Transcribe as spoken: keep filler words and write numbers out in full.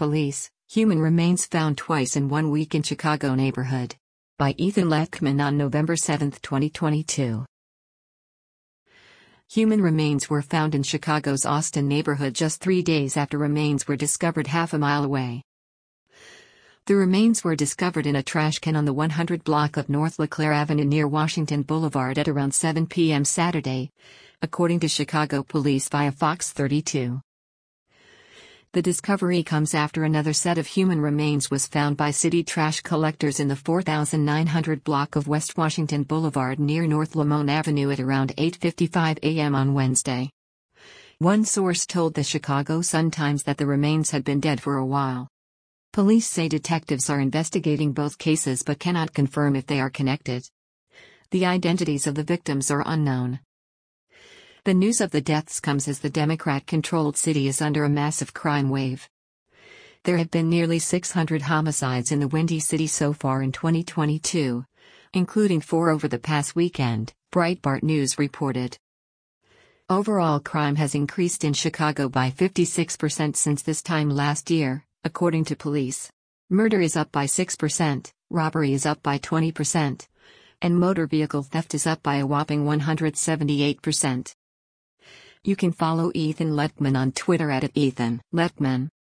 Police, human remains found twice in one week in Chicago neighborhood. By Ethan Lechman on November seventh, twenty twenty-two. Human remains were found in Chicago's Austin neighborhood just three days after remains were discovered half a mile away. The remains were discovered in a trash can on the one hundred block of North LeClaire Avenue near Washington Boulevard at around seven p m Saturday, according to Chicago police via Fox thirty-two. The discovery comes after another set of human remains was found by city trash collectors in the four thousand nine hundred block of West Washington Boulevard near North Lamone Avenue at around eight fifty-five a m on Wednesday. One source told the Chicago Sun-Times that the remains had been dead for a while. Police say detectives are investigating both cases but cannot confirm if they are connected. The identities of the victims are unknown. The news of the deaths comes as the Democrat-controlled city is under a massive crime wave. There have been nearly six hundred homicides in the Windy City so far in twenty twenty-two, including four over the past weekend, Breitbart News reported. Overall crime has increased in Chicago by fifty-six percent since this time last year, according to police. Murder is up by six percent, robbery is up by twenty percent, and motor vehicle theft is up by a whopping one hundred seventy-eight percent. You can follow Ethan Lechman on Twitter at Ethan Lechman.